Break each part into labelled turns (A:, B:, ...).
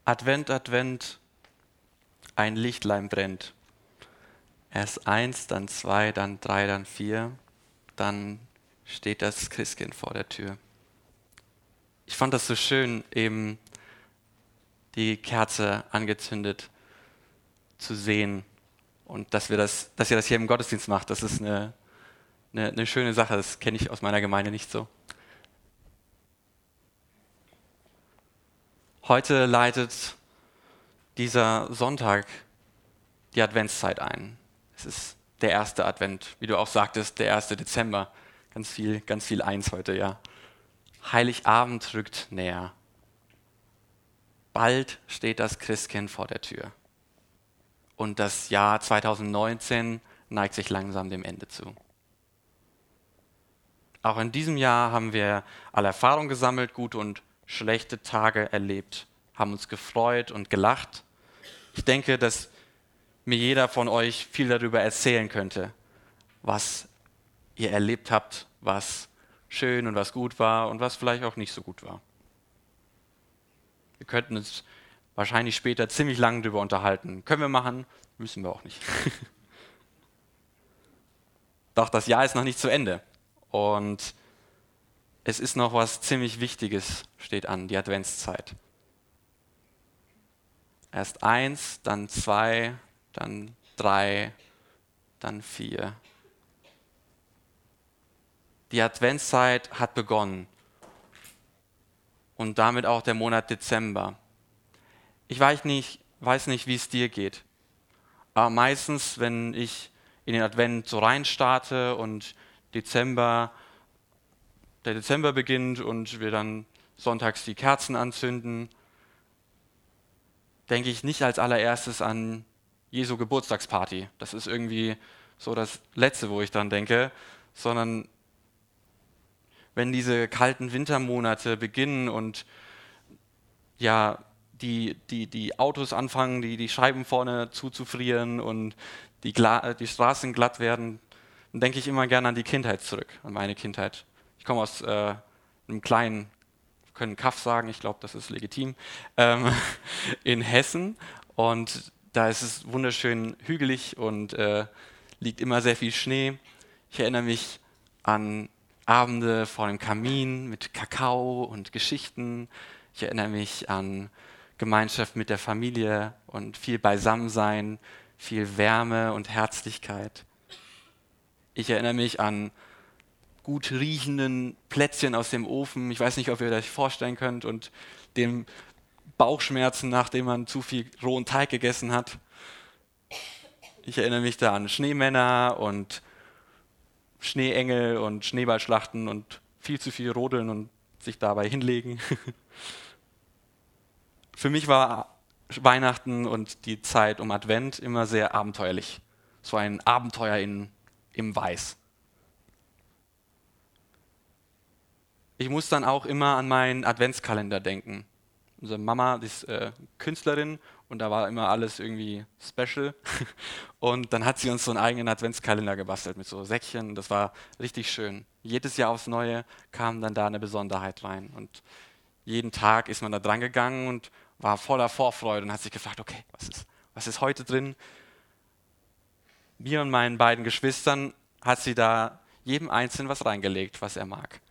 A: Advent, Advent, ein Lichtlein brennt. Erst eins, dann zwei, dann drei, dann vier, dann steht das Christkind vor der Tür. Ich fand das so schön, eben die Kerze angezündet zu sehen und dass ihr das hier im Gottesdienst macht. Das ist eine schöne Sache, das kenne ich aus meiner Gemeinde nicht so. Heute leitet dieser Sonntag die Adventszeit ein. Es ist der erste Advent, wie du auch sagtest, der 1. Dezember. Ganz viel eins heute, ja. Heiligabend rückt näher. Bald steht das Christkind vor der Tür. Und das Jahr 2019 neigt sich langsam dem Ende zu. Auch in diesem Jahr haben wir alle Erfahrungen gesammelt, gute und schlechte Tage erlebt, haben uns gefreut und gelacht. Ich denke, dass mir jeder von euch viel darüber erzählen könnte, was ihr erlebt habt, was schön und was gut war und was vielleicht auch nicht so gut war. Wir könnten uns wahrscheinlich später ziemlich lange darüber unterhalten. Können wir machen, müssen wir auch nicht. Doch das Jahr ist noch nicht zu Ende und es ist noch was ziemlich Wichtiges, steht an, die Adventszeit. Erst eins, dann zwei, dann drei, dann vier. Die Adventszeit hat begonnen und damit auch der Monat Dezember. Ich weiß nicht, wie es dir geht, aber meistens, wenn ich in den Advent so rein starte und der Dezember beginnt und wir dann sonntags die Kerzen anzünden, denke ich nicht als allererstes an Jesu Geburtstagsparty. Das ist irgendwie so das Letzte, wo ich dran denke, sondern wenn diese kalten Wintermonate beginnen und ja, die Autos anfangen, die Scheiben vorne zuzufrieren und die Straßen glatt werden, dann denke ich immer gerne an die Kindheit zurück, an meine Kindheit. Ich komme aus einem kleinen, wir können Kaff sagen, ich glaube, das ist legitim, in Hessen und da ist es wunderschön hügelig und liegt immer sehr viel Schnee. Ich erinnere mich an Abende vor dem Kamin mit Kakao und Geschichten. Ich erinnere mich an Gemeinschaft mit der Familie und viel Beisammensein, viel Wärme und Herzlichkeit. Ich erinnere mich an gut riechenden Plätzchen aus dem Ofen. Ich weiß nicht, ob ihr euch vorstellen könnt und dem Bauchschmerzen, nachdem man zu viel rohen Teig gegessen hat. Ich erinnere mich da an Schneemänner und Schneeengel und Schneeballschlachten und viel zu viel rodeln und sich dabei hinlegen. Für mich war Weihnachten und die Zeit um Advent immer sehr abenteuerlich. So ein Abenteuer im Weiß. Ich muss dann auch immer an meinen Adventskalender denken. Unsere Mama ist Künstlerin und da war immer alles irgendwie special. Und dann hat sie uns so einen eigenen Adventskalender gebastelt mit so Säckchen. Das war richtig schön. Jedes Jahr aufs Neue kam dann da eine Besonderheit rein. Und jeden Tag ist man da dran gegangen und war voller Vorfreude und hat sich gefragt, okay, was ist heute drin? Mir und meinen beiden Geschwistern hat sie da jedem Einzelnen was reingelegt, was er mag.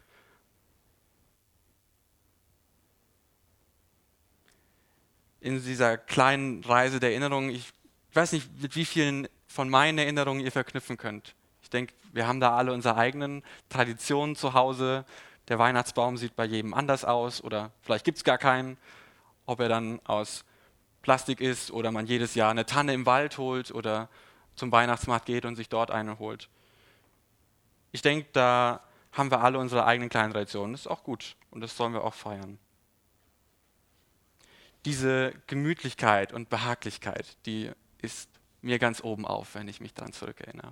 A: In dieser kleinen Reise der Erinnerungen, ich weiß nicht, mit wie vielen von meinen Erinnerungen ihr verknüpfen könnt. Ich denke, wir haben da alle unsere eigenen Traditionen zu Hause. Der Weihnachtsbaum sieht bei jedem anders aus oder vielleicht gibt es gar keinen. Ob er dann aus Plastik ist oder man jedes Jahr eine Tanne im Wald holt oder zum Weihnachtsmarkt geht und sich dort eine holt. Ich denke, da haben wir alle unsere eigenen kleinen Traditionen. Das ist auch gut und das sollen wir auch feiern. Diese Gemütlichkeit und Behaglichkeit, die ist mir ganz oben auf, wenn ich mich daran zurückerinnere.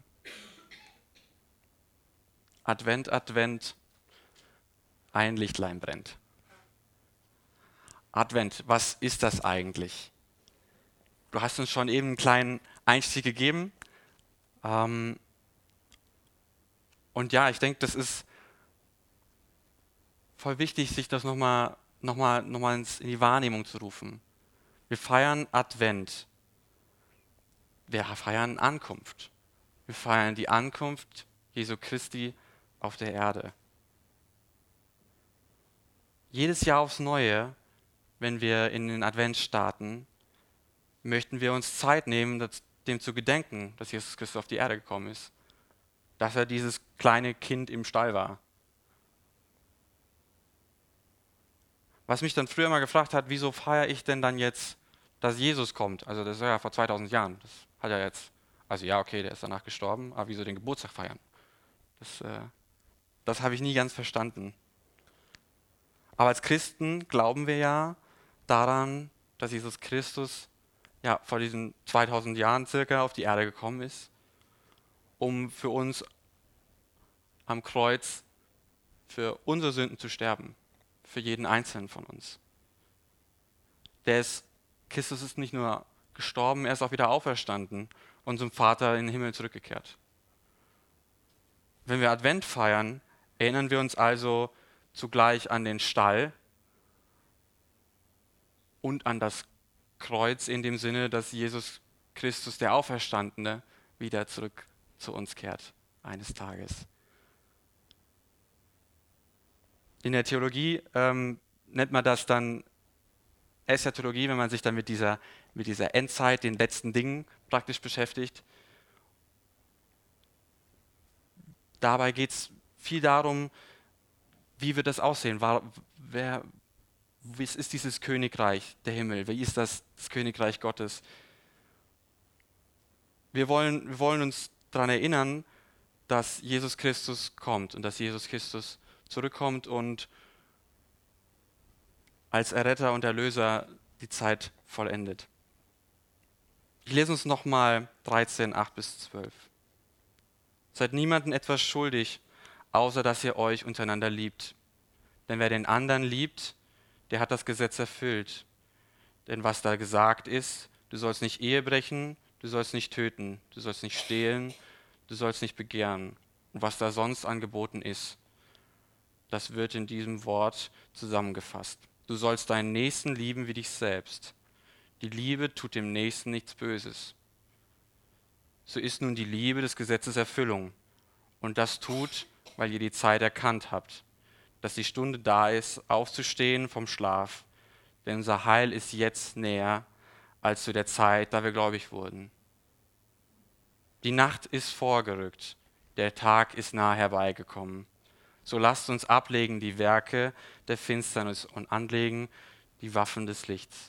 A: Advent, Advent, ein Lichtlein brennt. Advent, was ist das eigentlich? Du hast uns schon eben einen kleinen Einstieg gegeben. Und ja, ich denke, das ist voll wichtig, sich das nochmal in die Wahrnehmung zu rufen. Wir feiern Advent. Wir feiern Ankunft. Wir feiern die Ankunft Jesu Christi auf der Erde. Jedes Jahr aufs Neue, wenn wir in den Advent starten, möchten wir uns Zeit nehmen, dem zu gedenken, dass Jesus Christus auf die Erde gekommen ist. Dass er dieses kleine Kind im Stall war. Was mich dann früher mal gefragt hat, wieso feiere ich denn dann jetzt, dass Jesus kommt? Also das ist ja vor 2000 Jahren. Das hat er jetzt. Also ja, okay, der ist danach gestorben, aber wieso den Geburtstag feiern? Das habe ich nie ganz verstanden. Aber als Christen glauben wir ja daran, dass Jesus Christus ja vor diesen 2000 Jahren circa auf die Erde gekommen ist, um für uns am Kreuz für unsere Sünden zu sterben, für jeden Einzelnen von uns. Christus ist nicht nur gestorben, er ist auch wieder auferstanden und zum Vater in den Himmel zurückgekehrt. Wenn wir Advent feiern, erinnern wir uns also zugleich an den Stall und an das Kreuz in dem Sinne, dass Jesus Christus, der Auferstandene, wieder zurück zu uns kehrt eines Tages. In der Theologie nennt man das dann Eschatologie, wenn man sich dann mit dieser Endzeit, den letzten Dingen praktisch beschäftigt. Dabei geht es viel darum, wie wird das aussehen? Wie ist dieses Königreich, der Himmel? Wie ist das Königreich Gottes? Wir wollen uns daran erinnern, dass Jesus Christus kommt und dass Jesus Christus zurückkommt und als Erretter und Erlöser die Zeit vollendet. Ich lese uns nochmal 13, 8-12. Seid niemandem etwas schuldig, außer dass ihr euch untereinander liebt. Denn wer den anderen liebt, der hat das Gesetz erfüllt. Denn was da gesagt ist, du sollst nicht Ehe brechen, du sollst nicht töten, du sollst nicht stehlen, du sollst nicht begehren. Und was da sonst angeboten ist, das wird in diesem Wort zusammengefasst. Du sollst deinen Nächsten lieben wie dich selbst. Die Liebe tut dem Nächsten nichts Böses. So ist nun die Liebe des Gesetzes Erfüllung. Und das tut, weil ihr die Zeit erkannt habt, dass die Stunde da ist, aufzustehen vom Schlaf. Denn unser Heil ist jetzt näher als zu der Zeit, da wir gläubig wurden. Die Nacht ist vorgerückt, der Tag ist nahe herbeigekommen. So lasst uns ablegen die Werke der Finsternis und anlegen die Waffen des Lichts.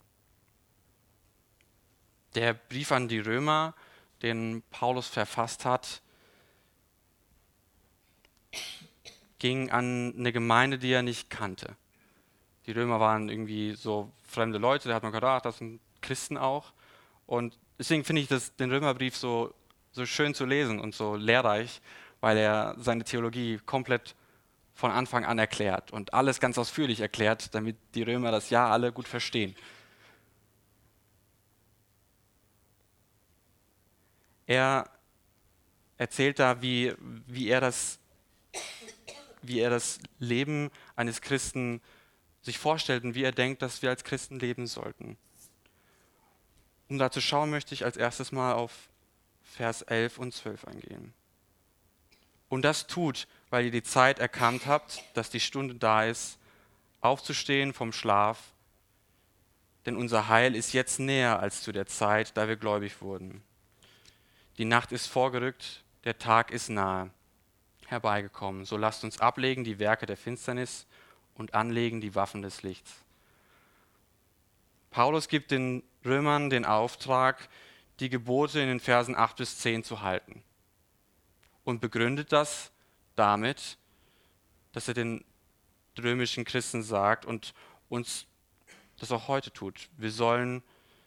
A: Der Brief an die Römer, den Paulus verfasst hat, ging an eine Gemeinde, die er nicht kannte. Die Römer waren irgendwie so fremde Leute, da hat man gedacht, das sind Christen auch. Und deswegen finde ich den Römerbrief so schön zu lesen und so lehrreich, weil er seine Theologie komplett von Anfang an erklärt und alles ganz ausführlich erklärt, damit die Römer das ja alle gut verstehen. Er erzählt da, wie er das Leben eines Christen sich vorstellt und wie er denkt, dass wir als Christen leben sollten. Um da zu schauen, möchte ich als erstes mal auf Vers 11 und 12 eingehen. Und das tut, weil ihr die Zeit erkannt habt, dass die Stunde da ist, aufzustehen vom Schlaf, denn unser Heil ist jetzt näher als zu der Zeit, da wir gläubig wurden. Die Nacht ist vorgerückt, der Tag ist nahe herbeigekommen. So lasst uns ablegen die Werke der Finsternis und anlegen die Waffen des Lichts. Paulus gibt den Römern den Auftrag, die Gebote in den Versen 8-10 zu halten und begründet das damit, dass er den römischen Christen sagt und uns das auch heute tut. Wir sollen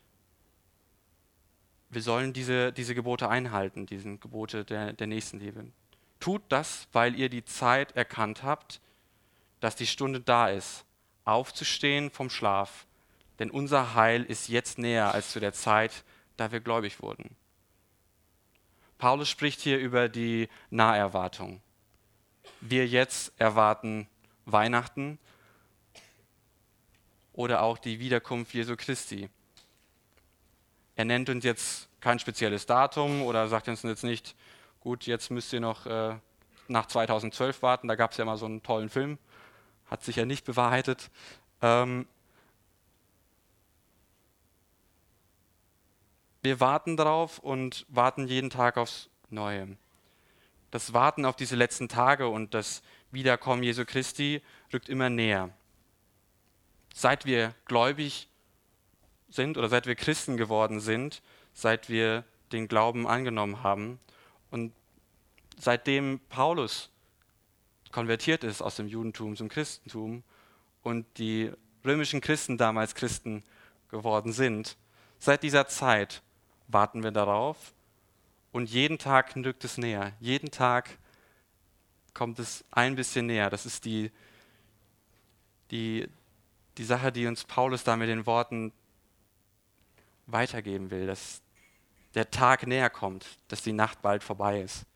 A: diese Gebote einhalten, diese Gebote der Nächstenliebe. Tut das, weil ihr die Zeit erkannt habt, dass die Stunde da ist, aufzustehen vom Schlaf, denn unser Heil ist jetzt näher als zu der Zeit, da wir gläubig wurden. Paulus spricht hier über die Naherwartung. Wir jetzt erwarten Weihnachten oder auch die Wiederkunft Jesu Christi. Er nennt uns jetzt kein spezielles Datum oder sagt uns jetzt nicht, gut, jetzt müsst ihr noch nach 2012 warten, da gab es ja mal so einen tollen Film, hat sich ja nicht bewahrheitet. Wir warten darauf und warten jeden Tag aufs Neue. Das Warten auf diese letzten Tage und das Wiederkommen Jesu Christi rückt immer näher. Seit wir gläubig sind oder seit wir Christen geworden sind, seit wir den Glauben angenommen haben und seitdem Paulus konvertiert ist aus dem Judentum zum Christentum und die römischen Christen damals Christen geworden sind, seit dieser Zeit warten wir darauf und jeden Tag rückt es näher. Jeden Tag kommt es ein bisschen näher. Das ist die Sache, die uns Paulus da mit den Worten weitergeben will, dass der Tag näher kommt, dass die Nacht bald vorbei ist.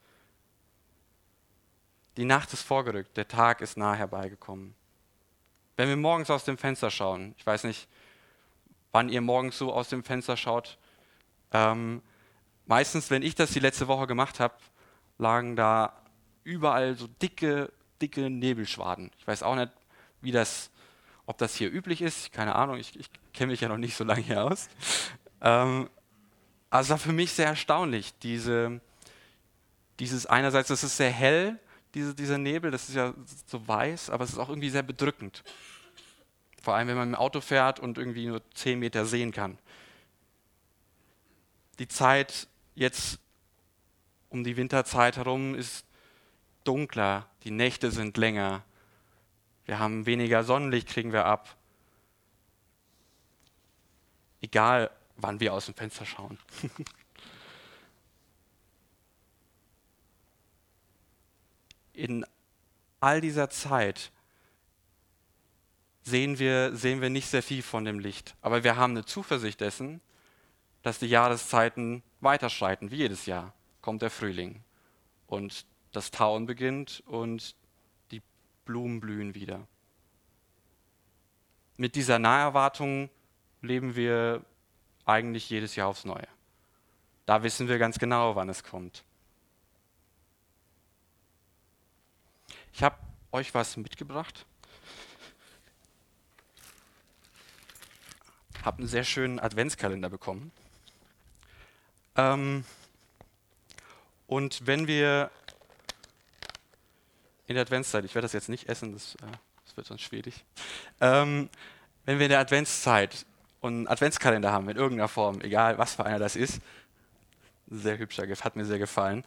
A: Die Nacht ist vorgerückt, der Tag ist nah herbeigekommen. Wenn wir morgens aus dem Fenster schauen, ich weiß nicht, wann ihr morgens so aus dem Fenster schaut, meistens, wenn ich das die letzte Woche gemacht habe, lagen da überall so dicke Nebelschwaden. Ich weiß auch nicht, ob das hier üblich ist, keine Ahnung, ich kenne mich ja noch nicht so lange hier aus. Also war für mich sehr erstaunlich, dieses einerseits, das ist sehr hell, dieser Nebel, das ist ja so weiß, aber es ist auch irgendwie sehr bedrückend. Vor allem, wenn man im Auto fährt und irgendwie nur 10 Meter sehen kann. Die Zeit jetzt um die Winterzeit herum ist dunkler, die Nächte sind länger, wir haben weniger Sonnenlicht, kriegen wir ab. Egal, wann wir aus dem Fenster schauen. In all dieser Zeit sehen wir nicht sehr viel von dem Licht, aber wir haben eine Zuversicht dessen, dass die Jahreszeiten weiterschreiten, wie jedes Jahr kommt der Frühling und das Tauen beginnt und die Blumen blühen wieder. Mit dieser Naherwartung leben wir eigentlich jedes Jahr aufs Neue. Da wissen wir ganz genau, wann es kommt. Ich habe euch was mitgebracht. Habe einen sehr schönen Adventskalender bekommen. Und wenn wir in der Adventszeit, ich werde das jetzt nicht essen, das wird sonst schwierig. Wenn wir in der Adventszeit einen Adventskalender haben, in irgendeiner Form, egal was für einer das ist, sehr hübscher, hat mir sehr gefallen,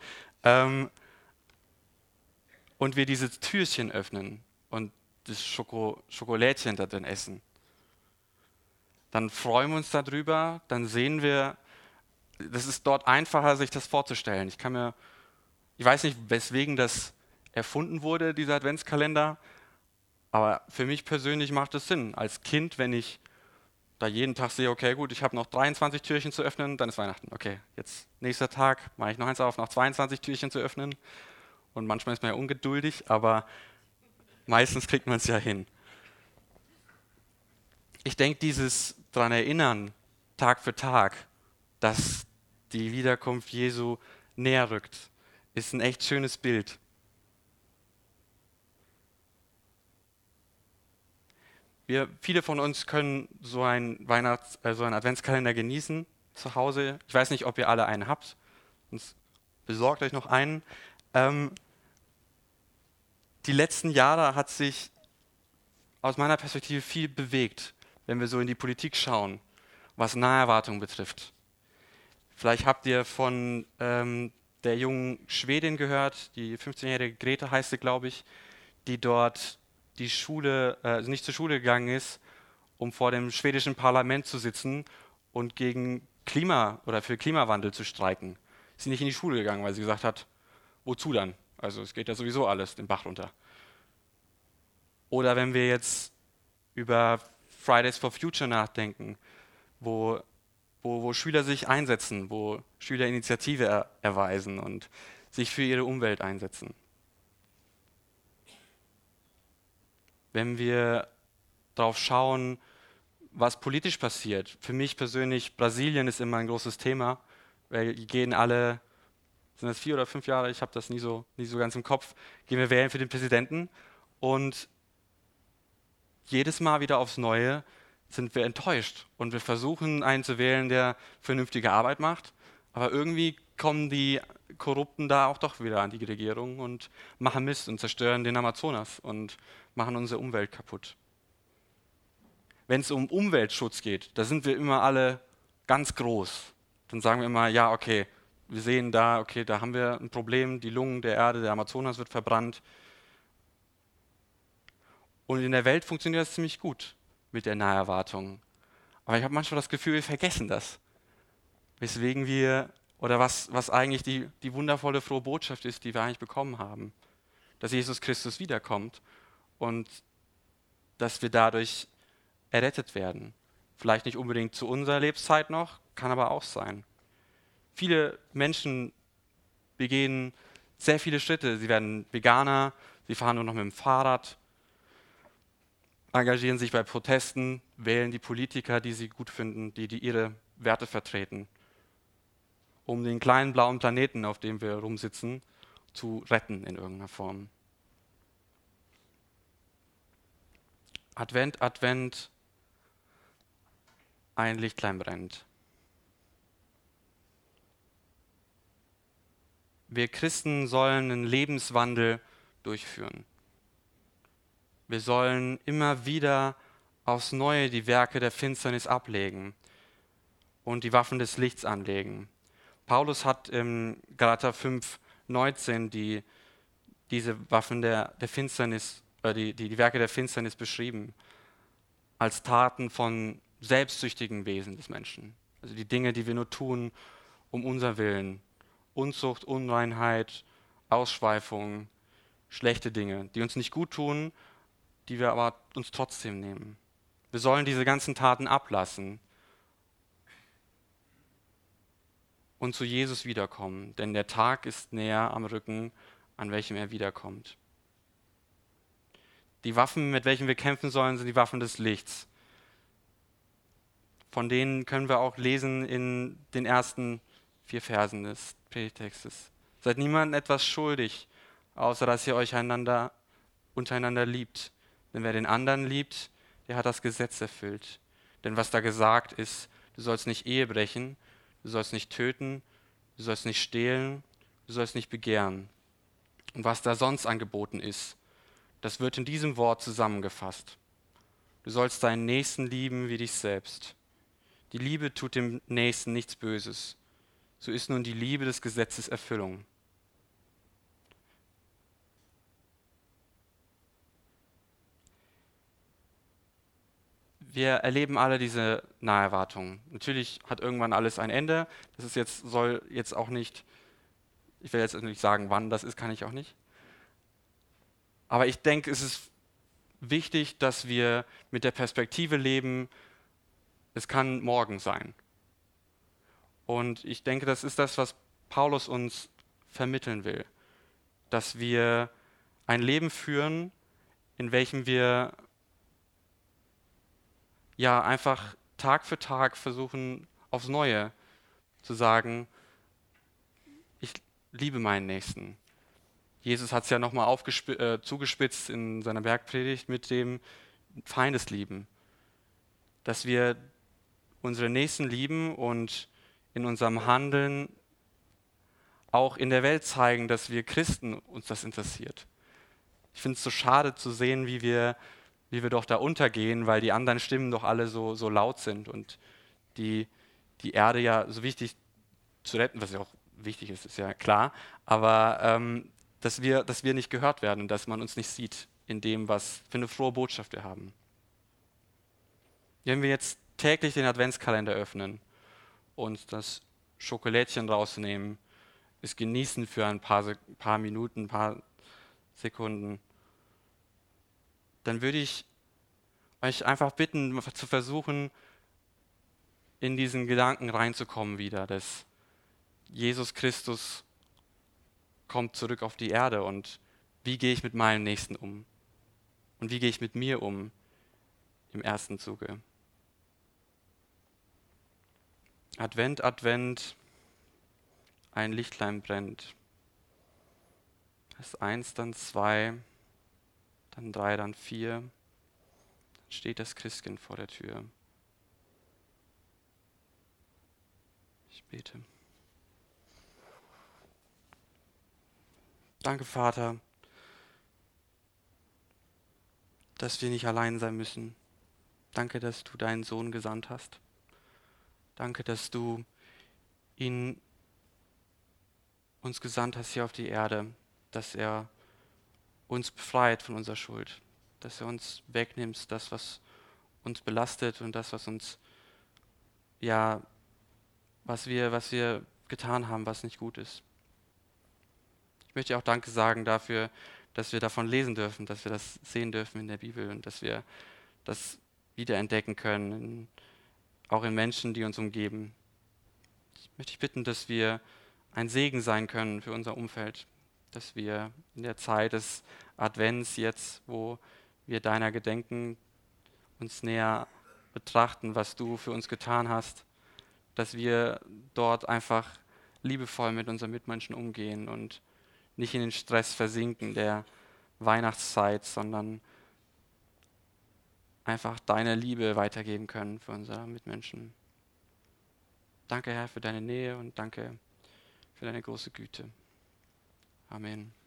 A: und wir dieses Türchen öffnen und das Schokolädchen da drin essen, dann freuen wir uns darüber, dann sehen wir, das ist dort einfacher, sich das vorzustellen. Ich weiß nicht, weswegen das erfunden wurde, dieser Adventskalender, aber für mich persönlich macht es Sinn. Als Kind, wenn ich da jeden Tag sehe, okay, gut, ich habe noch 23 Türchen zu öffnen, dann ist Weihnachten. Okay, jetzt nächster Tag, mache ich noch eins auf, noch 22 Türchen zu öffnen. Und manchmal ist man ja ungeduldig, aber meistens kriegt man es ja hin. Ich denke, dieses daran erinnern, Tag für Tag, dass die Wiederkunft Jesu näher rückt, ist ein echt schönes Bild. Viele von uns können so einen Adventskalender genießen zu Hause. Ich weiß nicht, ob ihr alle einen habt, sonst besorgt euch noch einen. Die letzten Jahre hat sich aus meiner Perspektive viel bewegt, wenn wir so in die Politik schauen, was Naherwartung betrifft. Vielleicht habt ihr von der jungen Schwedin gehört, die 15-jährige Grete heißt sie, glaube ich, die dort nicht zur Schule gegangen ist, um vor dem schwedischen Parlament zu sitzen und gegen für Klimawandel zu streiken. Ist sie nicht in die Schule gegangen, weil sie gesagt hat, wozu dann? Also es geht ja sowieso alles den Bach runter. Oder wenn wir jetzt über Fridays for Future nachdenken, wo Schüler sich einsetzen, wo Schüler Initiative erweisen und sich für ihre Umwelt einsetzen. Wenn wir darauf schauen, was politisch passiert. Für mich persönlich, Brasilien ist immer ein großes Thema, weil die gehen alle, sind das 4 oder 5 Jahre, ich habe das nie so ganz im Kopf, gehen wir wählen für den Präsidenten und jedes Mal wieder aufs Neue sind wir enttäuscht und wir versuchen einen zu wählen, der vernünftige Arbeit macht, aber irgendwie kommen die Korrupten da auch doch wieder an die Regierung und machen Mist und zerstören den Amazonas und machen unsere Umwelt kaputt. Wenn es um Umweltschutz geht, da sind wir immer alle ganz groß. Dann sagen wir immer, ja, okay, wir sehen da, okay, da haben wir ein Problem, die Lungen der Erde, der Amazonas wird verbrannt. Und in der Welt funktioniert das ziemlich gut mit der Naherwartung. Aber ich habe manchmal das Gefühl, wir vergessen das. Weswegen wir, oder was eigentlich die wundervolle frohe Botschaft ist, die wir eigentlich bekommen haben. Dass Jesus Christus wiederkommt und dass wir dadurch errettet werden. Vielleicht nicht unbedingt zu unserer Lebenszeit noch, kann aber auch sein. Viele Menschen begehen sehr viele Schritte. Sie werden Veganer, sie fahren nur noch mit dem Fahrrad, engagieren sich bei Protesten, wählen die Politiker, die sie gut finden, die ihre Werte vertreten, um den kleinen blauen Planeten, auf dem wir rumsitzen, zu retten in irgendeiner Form. Advent, Advent, ein Lichtlein brennt. Wir Christen sollen einen Lebenswandel durchführen. Wir sollen immer wieder aufs Neue die Werke der Finsternis ablegen und die Waffen des Lichts anlegen. Paulus hat im Galater 5,19 diese Waffen der Finsternis, die Werke der Finsternis beschrieben, als Taten von selbstsüchtigen Wesen des Menschen. Also die Dinge, die wir nur tun, um unser Willen. Unzucht, Unreinheit, Ausschweifung, schlechte Dinge, die uns nicht gut tun, die wir aber uns trotzdem nehmen. Wir sollen diese ganzen Taten ablassen und zu Jesus wiederkommen, denn der Tag ist näher am Rücken, an welchem er wiederkommt. Die Waffen, mit welchen wir kämpfen sollen, sind die Waffen des Lichts. Von denen können wir auch lesen in den ersten 4 Versen des Predigtextes. Seid niemandem etwas schuldig, außer dass ihr euch untereinander liebt. Denn wer den anderen liebt, der hat das Gesetz erfüllt. Denn was da gesagt ist, du sollst nicht Ehe brechen, du sollst nicht töten, du sollst nicht stehlen, du sollst nicht begehren. Und was da sonst angeboten ist, das wird in diesem Wort zusammengefasst. Du sollst deinen Nächsten lieben wie dich selbst. Die Liebe tut dem Nächsten nichts Böses. So ist nun die Liebe des Gesetzes Erfüllung. Wir erleben alle diese Naherwartung. Natürlich hat irgendwann alles ein Ende. Soll jetzt auch nicht, ich will jetzt nicht sagen, wann das ist, kann ich auch nicht. Aber ich denke, es ist wichtig, dass wir mit der Perspektive leben, es kann morgen sein. Und ich denke, das ist das, was Paulus uns vermitteln will. Dass wir ein Leben führen, in welchem wir ja einfach Tag für Tag versuchen, aufs Neue zu sagen, ich liebe meinen Nächsten. Jesus hat es ja nochmal zugespitzt in seiner Bergpredigt mit dem Feindeslieben. Dass wir unsere Nächsten lieben und in unserem Handeln auch in der Welt zeigen, dass wir Christen uns das interessiert. Ich finde es so schade zu sehen, wie wir doch da untergehen, weil die anderen Stimmen doch alle so laut sind und die Erde ja so wichtig zu retten, was ja auch wichtig ist ja klar, aber dass wir nicht gehört werden und dass man uns nicht sieht in dem, was für eine frohe Botschaft wir haben. Wenn wir jetzt täglich den Adventskalender öffnen und das Schokolädchen rausnehmen, es genießen für ein paar Minuten, ein paar Sekunden, dann würde ich euch einfach bitten, zu versuchen, in diesen Gedanken reinzukommen wieder, dass Jesus Christus kommt zurück auf die Erde und wie gehe ich mit meinem Nächsten um? Und wie gehe ich mit mir um im ersten Zuge? Advent, Advent, ein Lichtlein brennt. Erst 1, dann 2, dann 3, dann 4. Dann steht das Christkind vor der Tür. Ich bete. Danke, Vater, dass wir nicht allein sein müssen. Danke, dass du deinen Sohn gesandt hast. Danke, dass du ihn uns gesandt hast hier auf die Erde, dass er uns befreit von unserer Schuld, dass er uns wegnimmst, das, was uns belastet und das, was uns, ja, was wir getan haben, was nicht gut ist. Ich möchte dir auch Danke sagen dafür, dass wir davon lesen dürfen, dass wir das sehen dürfen in der Bibel und dass wir das wiederentdecken können, auch in Menschen, die uns umgeben. Ich möchte dich bitten, dass wir ein Segen sein können für unser Umfeld, dass wir in der Zeit des Advents jetzt, wo wir deiner gedenken, uns näher betrachten, was du für uns getan hast, dass wir dort einfach liebevoll mit unseren Mitmenschen umgehen und nicht in den Stress versinken der Weihnachtszeit, sondern einfach deine Liebe weitergeben können für unsere Mitmenschen. Danke, Herr, für deine Nähe und danke für deine große Güte. Amen.